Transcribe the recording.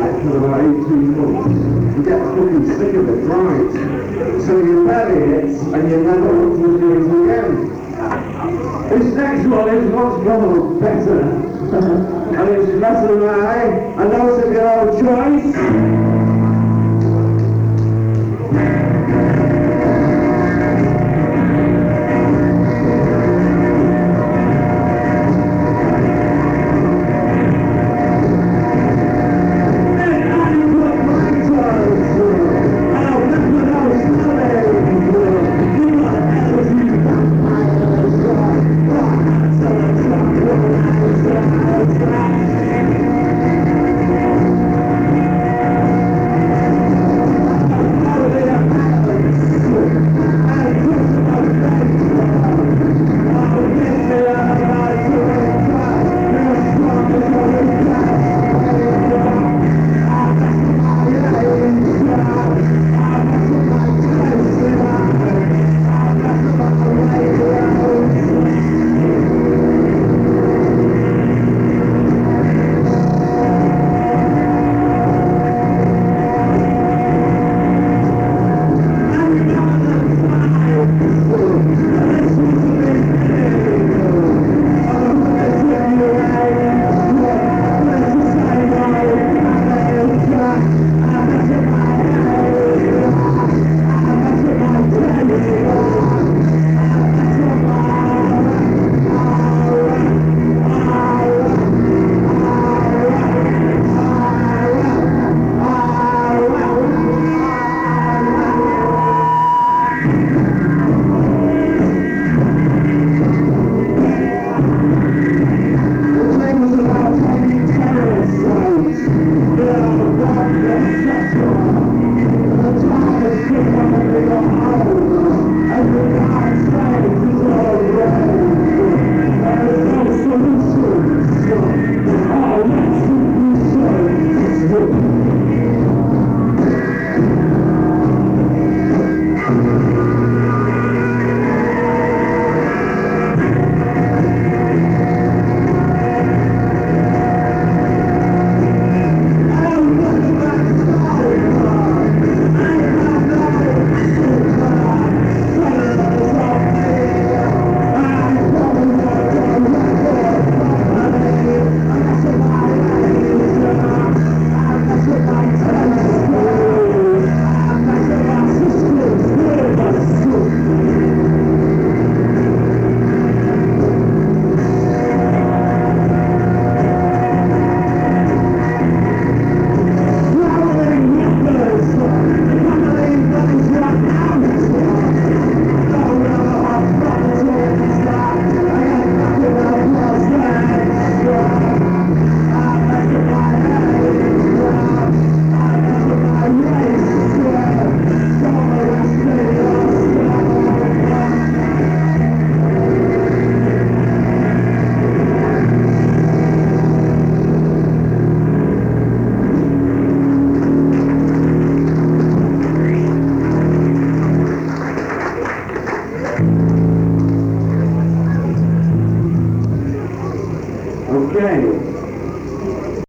it for about 18 months. You get fucking sick of it, right? So you bury it and you never want to do it again. This next one is much more better. And it's better than I know it's a your own choice. Yeah,